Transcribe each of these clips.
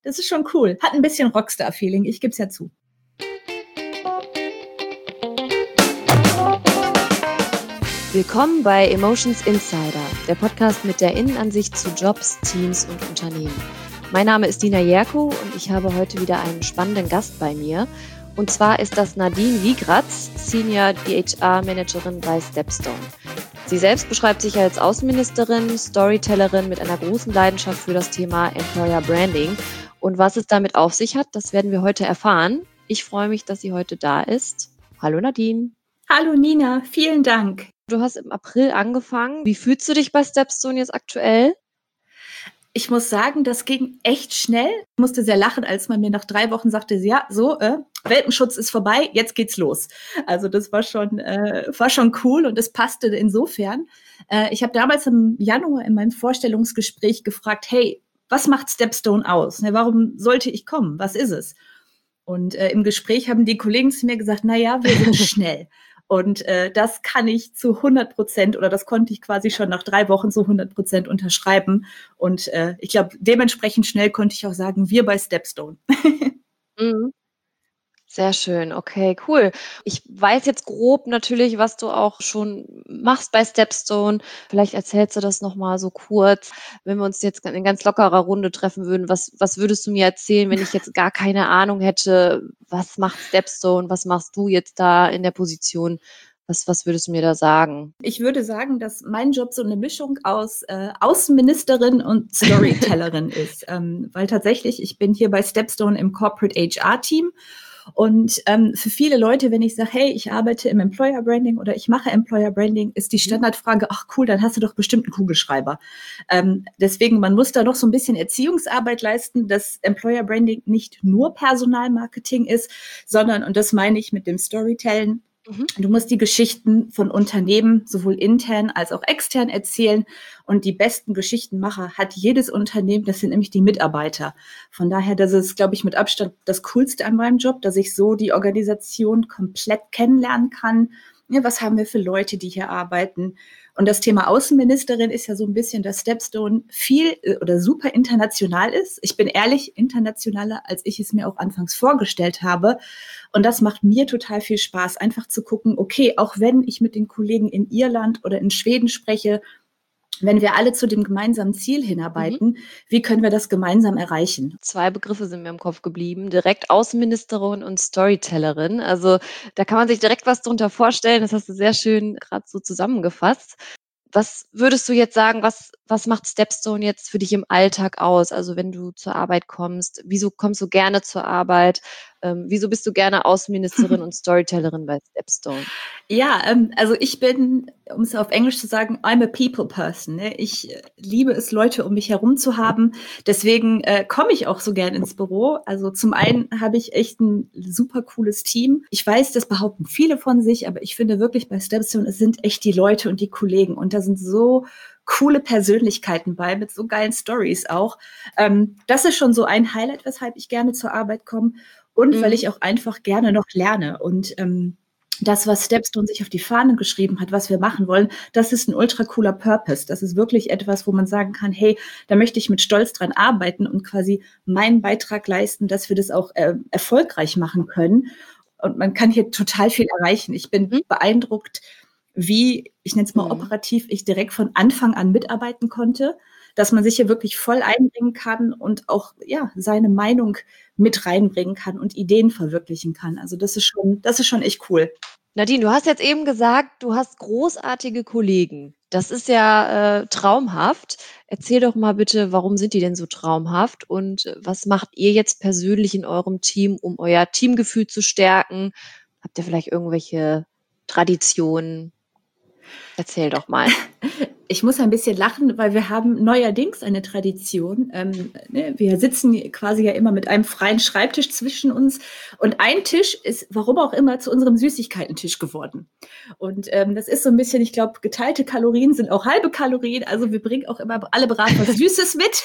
Das ist schon cool. Hat ein bisschen Rockstar-Feeling, ich gebe es ja zu. Willkommen bei Emotions Insider, der Podcast mit der Innenansicht zu Jobs, Teams und Unternehmen. Mein Name ist Dina Jerko und ich habe heute wieder einen spannenden Gast bei mir. Und zwar ist das Nadine Wiegratz, Senior HR-Managerin bei Stepstone. Sie selbst beschreibt sich als Außenministerin, Storytellerin mit einer großen Leidenschaft für das Thema Employer Branding. Und was es damit auf sich hat, das werden wir heute erfahren. Ich freue mich, dass sie heute da ist. Hallo Nadine. Hallo Nina, vielen Dank. Du hast im April angefangen. Wie fühlst du dich bei Stepstone jetzt aktuell? Ich muss sagen, das ging echt schnell. Ich musste sehr lachen, als man mir nach 3 Wochen sagte, ja, so, Welpenschutz ist vorbei, jetzt geht's los. Also das war schon cool und es passte insofern. Ich habe damals im Januar in meinem Vorstellungsgespräch gefragt, hey, was macht Stepstone aus? Warum sollte ich kommen? Was ist es? Und im Gespräch haben die Kollegen zu mir gesagt, wir sind schnell. Und das kann ich zu 100% oder das konnte ich quasi schon nach 3 Wochen zu 100% unterschreiben. Und ich glaube, dementsprechend schnell konnte ich auch sagen, wir bei Stepstone. Mhm. Sehr schön, okay, cool. Ich weiß jetzt grob natürlich, was du auch schon machst bei Stepstone. Vielleicht erzählst du das nochmal so kurz. Wenn wir uns jetzt in ganz lockerer Runde treffen würden, was würdest du mir erzählen, wenn ich jetzt gar keine Ahnung hätte, was macht Stepstone, was machst du jetzt da in der Position? Was würdest du mir da sagen? Ich würde sagen, dass mein Job so eine Mischung aus Außenministerin und Storytellerin ist. Weil tatsächlich, ich bin hier bei Stepstone im Corporate HR-Team. Und für viele Leute, wenn ich sage, hey, ich arbeite im Employer Branding oder ich mache Employer Branding, ist die Standardfrage, ach cool, dann hast du doch bestimmt einen Kugelschreiber. Deswegen, man muss da noch so ein bisschen Erziehungsarbeit leisten, dass Employer Branding nicht nur Personalmarketing ist, sondern, und das meine ich mit dem Storytelling, du musst die Geschichten von Unternehmen sowohl intern als auch extern erzählen. Und die besten Geschichtenmacher hat jedes Unternehmen, das sind nämlich die Mitarbeiter. Von daher, das ist, glaube ich, mit Abstand das Coolste an meinem Job, dass ich so die Organisation komplett kennenlernen kann. Ja, was haben wir für Leute, die hier arbeiten? Und das Thema Außenministerin ist ja so ein bisschen, dass Stepstone viel oder super international ist. Ich bin ehrlich, internationaler, als ich es mir auch anfangs vorgestellt habe. Und das macht mir total viel Spaß, einfach zu gucken, okay, auch wenn ich mit den Kollegen in Irland oder in Schweden spreche, wenn wir alle zu dem gemeinsamen Ziel hinarbeiten, wie können wir das gemeinsam erreichen? 2 Begriffe sind mir im Kopf geblieben, direkt Außenministerin und Storytellerin. Also da kann man sich direkt was drunter vorstellen. Das hast du sehr schön gerade so zusammengefasst. Was würdest du jetzt sagen, was macht Stepstone jetzt für dich im Alltag aus? Also wenn du zur Arbeit kommst, wieso kommst du gerne zur Arbeit? Wieso bist du gerne Außenministerin und Storytellerin bei Stepstone? Ja, also ich bin, um es auf Englisch zu sagen, I'm a people person. Ne? Ich liebe es, Leute um mich herum zu haben. Deswegen komme ich auch so gern ins Büro. Also zum einen habe ich echt ein super cooles Team. Ich weiß, das behaupten viele von sich, aber ich finde wirklich bei Stepstone, es sind echt die Leute und die Kollegen. Und da sind so coole Persönlichkeiten bei, mit so geilen Stories auch. Das ist schon so ein Highlight, weshalb ich gerne zur Arbeit komme. Und weil ich auch einfach gerne noch lerne. Und das, was Stepstone sich auf die Fahnen geschrieben hat, was wir machen wollen, das ist ein ultra cooler Purpose. Das ist wirklich etwas, wo man sagen kann, hey, da möchte ich mit Stolz dran arbeiten und quasi meinen Beitrag leisten, dass wir das auch erfolgreich machen können. Und man kann hier total viel erreichen. Ich bin beeindruckt, wie, ich nenne es mal operativ, ich direkt von Anfang an mitarbeiten konnte, dass man sich hier wirklich voll einbringen kann und auch seine Meinung mit reinbringen kann und Ideen verwirklichen kann. Also das ist schon echt cool. Nadine, du hast jetzt eben gesagt, du hast großartige Kollegen. Das ist ja traumhaft. Erzähl doch mal bitte, warum sind die denn so traumhaft und was macht ihr jetzt persönlich in eurem Team, um euer Teamgefühl zu stärken? Habt ihr vielleicht irgendwelche Traditionen? Erzähl doch mal. Ich muss ein bisschen lachen, weil wir haben neuerdings eine Tradition. Wir sitzen quasi ja immer mit einem freien Schreibtisch zwischen uns und ein Tisch ist, warum auch immer, zu unserem Süßigkeitentisch geworden. Und das ist so ein bisschen, ich glaube, geteilte Kalorien sind auch halbe Kalorien. Also wir bringen auch immer alle brav was Süßes mit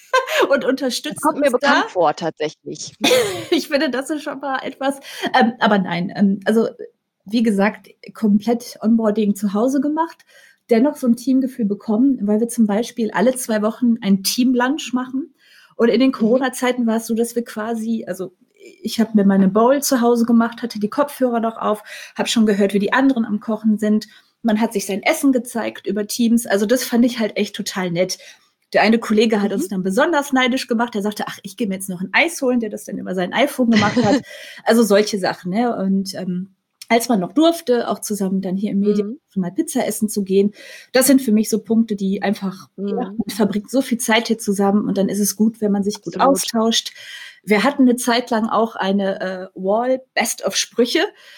und unterstützen Das kommt mir uns bekannt da. vor, tatsächlich. Ich finde, das ist schon mal etwas. Aber nein, also wie gesagt, komplett Onboarding zu Hause gemacht. Dennoch so ein Teamgefühl bekommen, weil wir zum Beispiel alle 2 Wochen ein Teamlunch machen. Und in den Mhm. Corona-Zeiten war es so, dass wir quasi, also ich habe mir meine Bowl zu Hause gemacht, hatte die Kopfhörer noch auf, habe schon gehört, wie die anderen am Kochen sind. Man hat sich sein Essen gezeigt über Teams. Also das fand ich halt echt total nett. Der eine Kollege hat Mhm. uns dann besonders neidisch gemacht. Der sagte, ach, ich gehe mir jetzt noch ein Eis holen, der das dann über sein iPhone gemacht hat. Also solche Sachen. Ne? Und als man noch durfte, auch zusammen dann hier im Medien Mhm. mal Pizza essen zu gehen, das sind für mich so Punkte, die einfach, ja, Mhm. man verbringt so viel Zeit hier zusammen und dann ist es gut, wenn man sich gut Absolut. austauscht. Wir hatten eine Zeit lang auch eine Wall Best of Sprüche.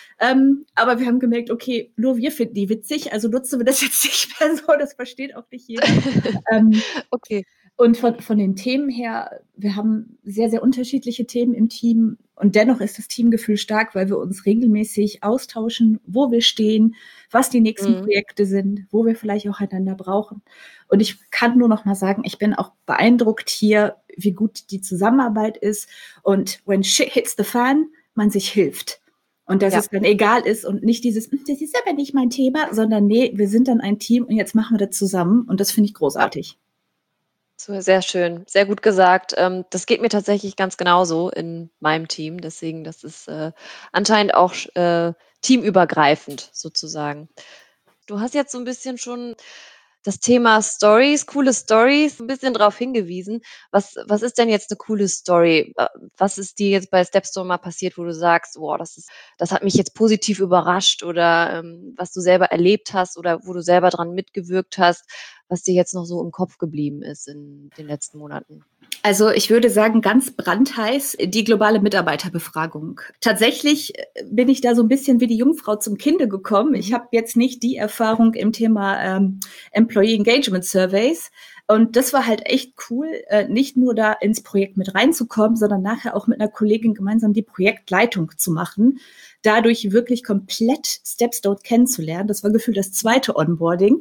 Aber wir haben gemerkt, okay, nur wir finden die witzig, also nutzen wir das jetzt nicht mehr so, das versteht auch nicht jeder. Ähm, Okay. und von den Themen her, wir haben sehr, sehr unterschiedliche Themen im Team und dennoch ist das Teamgefühl stark, weil wir uns regelmäßig austauschen, wo wir stehen, was die nächsten Mhm. Projekte sind, wo wir vielleicht auch einander brauchen. Und ich kann nur noch mal sagen, ich bin auch beeindruckt hier, wie gut die Zusammenarbeit ist und when shit hits the fan, man sich hilft. Und dass Ja. es dann egal ist und nicht dieses, das ist aber nicht mein Thema, sondern nee, wir sind dann ein Team und jetzt machen wir das zusammen und das finde ich Ja. großartig. So, sehr schön, sehr gut gesagt. Das geht mir tatsächlich ganz genauso in meinem Team. Deswegen, das ist anscheinend auch teamübergreifend sozusagen. Du hast jetzt so ein bisschen schon das Thema Stories, coole Stories, ein bisschen drauf hingewiesen. Was ist denn jetzt eine coole Story? Was ist dir jetzt bei Stepstone mal passiert, wo du sagst: „Boah, das hat mich jetzt positiv überrascht“, oder, was du selber erlebt hast oder wo du selber dran mitgewirkt hast, was dir jetzt noch so im Kopf geblieben ist in den letzten Monaten? Also ich würde sagen, ganz brandheiß die globale Mitarbeiterbefragung. Tatsächlich bin ich da so ein bisschen wie die Jungfrau zum Kinde gekommen. Ich Mhm. habe jetzt nicht die Erfahrung im Thema Employee Engagement Surveys. Und das war halt echt cool, nicht nur da ins Projekt mit reinzukommen, sondern nachher auch mit einer Kollegin gemeinsam die Projektleitung zu machen. Dadurch wirklich komplett Stepstone kennenzulernen. Das war gefühlt das zweite Onboarding.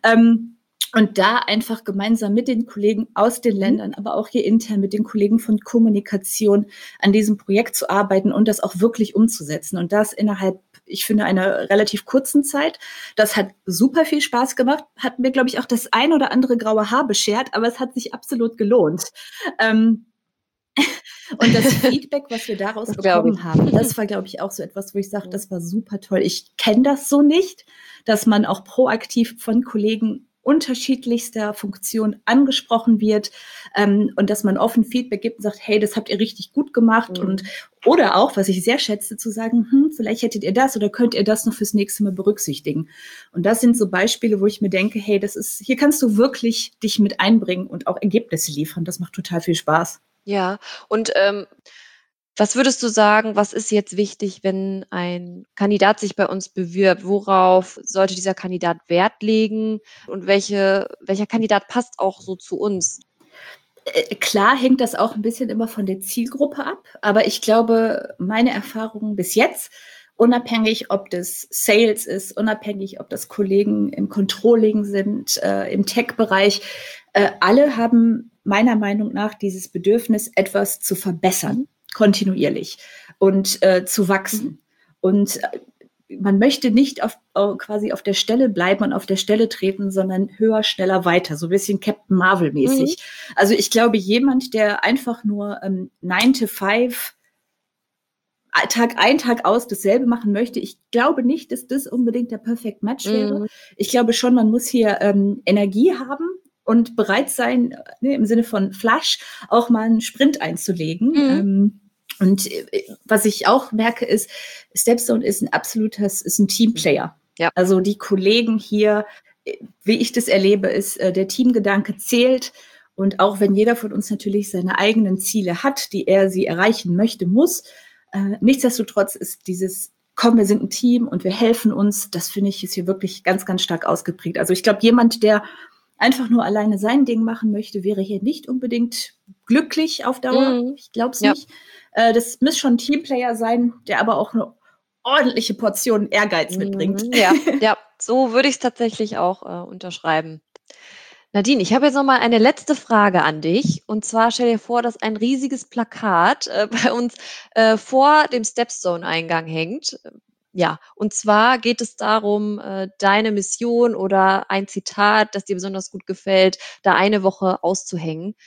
Und da einfach gemeinsam mit den Kollegen aus den Mhm. Ländern, aber auch hier intern mit den Kollegen von Kommunikation an diesem Projekt zu arbeiten und das auch wirklich umzusetzen. Und das innerhalb, ich finde, einer relativ kurzen Zeit. Das hat super viel Spaß gemacht, hat mir, glaube ich, auch das ein oder andere graue Haar beschert, aber es hat sich absolut gelohnt. Ähm, und das Feedback, was wir daraus Das glaube ich. bekommen haben, das war, glaube ich, auch so etwas, wo ich sage, Mhm. das war super toll. Ich kenne das so nicht, dass man auch proaktiv von Kollegen unterschiedlichster Funktion angesprochen wird und dass man offen Feedback gibt und sagt, hey, das habt ihr richtig gut gemacht und Mhm. oder auch, was ich sehr schätze, zu sagen, vielleicht hättet ihr das oder könnt ihr das noch fürs nächste Mal berücksichtigen. Und das sind so Beispiele, wo ich mir denke, hey, das ist, hier kannst du wirklich dich mit einbringen und auch Ergebnisse liefern. Das macht total viel Spaß. Ja, und, was würdest du sagen, was ist jetzt wichtig, wenn ein Kandidat sich bei uns bewirbt? Worauf sollte dieser Kandidat Wert legen und welcher Kandidat passt auch so zu uns? Klar hängt das auch ein bisschen immer von der Zielgruppe ab, aber ich glaube, meine Erfahrungen bis jetzt, unabhängig, ob das Sales ist, unabhängig, ob das Kollegen im Controlling sind, im Tech-Bereich, alle haben meiner Meinung nach dieses Bedürfnis, etwas zu verbessern, Mhm, kontinuierlich und, zu mhm, wachsen. Und, man möchte nicht quasi auf der Stelle bleiben und auf der Stelle treten, sondern höher, schneller, weiter, so ein bisschen Captain mhm, Marvel-mäßig. Also ich glaube, jemand, der einfach nur 9 to 5 Tag ein, Tag aus dasselbe machen möchte, ich glaube nicht, dass das unbedingt der Perfect Match wäre. mhm, Ich glaube schon, man muss hier Energie haben und bereit sein, ne, im Sinne von Flash, auch mal einen Sprint einzulegen. mhm. Und was ich auch merke, ist, Stepstone ist ist ein Mhm. Teamplayer. Ja. Also die Kollegen hier, wie ich das erlebe, ist, der Teamgedanke zählt. Und auch wenn jeder von uns natürlich seine eigenen Ziele hat, die er sie erreichen möchte, muss, nichtsdestotrotz ist dieses, komm, wir sind ein Team und wir helfen uns, das finde ich ist hier wirklich ganz, ganz stark ausgeprägt. Also ich glaube, jemand, der einfach nur alleine sein Ding machen möchte, wäre hier nicht unbedingt glücklich auf Dauer. Mhm. Ich glaube es Ja. nicht. Das muss schon ein Teamplayer sein, der aber auch eine ordentliche Portion Ehrgeiz mitbringt. Mhm. Ja, ja, so würde ich's tatsächlich auch, unterschreiben. Nadine, ich habe jetzt noch mal eine letzte Frage an dich. Und zwar stell dir vor, dass ein riesiges Plakat, bei uns, vor dem Stepstone-Eingang hängt. Ja, und zwar geht es darum, deine Mission oder ein Zitat, das dir besonders gut gefällt, da eine Woche auszuhängen.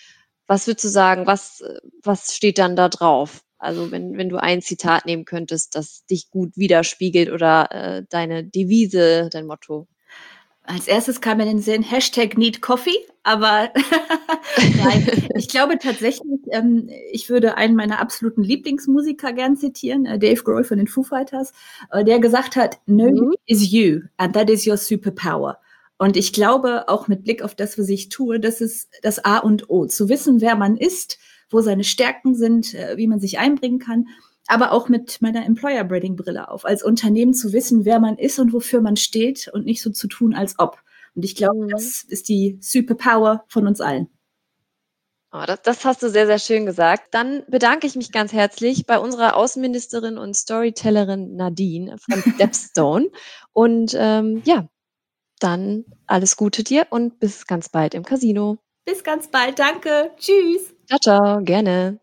Was würdest du sagen, was steht dann da drauf? Also wenn du ein Zitat nehmen könntest, das dich gut widerspiegelt oder deine Devise, dein Motto. Als erstes kam mir in den Sinn #NeedCoffee, aber nein, ich glaube tatsächlich, ich würde einen meiner absoluten Lieblingsmusiker gern zitieren, Dave Grohl von den Foo Fighters, der gesagt hat: "Know you is you and that is your superpower." Und ich glaube, auch mit Blick auf das, was ich tue, das ist das A und O, zu wissen, wer man ist, wo seine Stärken sind, wie man sich einbringen kann, aber auch mit meiner Employer Branding Brille auf, als Unternehmen zu wissen, wer man ist und wofür man steht und nicht so zu tun, als ob. Und ich glaube, das ist die Superpower von uns allen. Oh, das hast du sehr, sehr schön gesagt. Dann bedanke ich mich ganz herzlich bei unserer Außenministerin und Storytellerin Nadine von Stepstone. Und ja, dann alles Gute dir und bis ganz bald im Casino. Bis ganz bald. Danke. Tschüss. Ciao, ciao, gerne.